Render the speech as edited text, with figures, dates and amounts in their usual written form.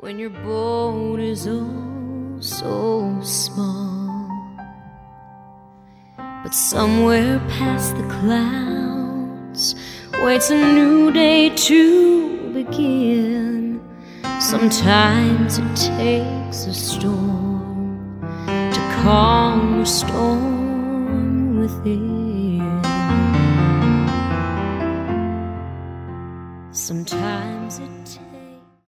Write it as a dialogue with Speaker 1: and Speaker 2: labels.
Speaker 1: when your boat is oh so small. But somewhere past the clouds waits a new day to begin. Sometimes it takes a storm to calm the storm within. Sometimes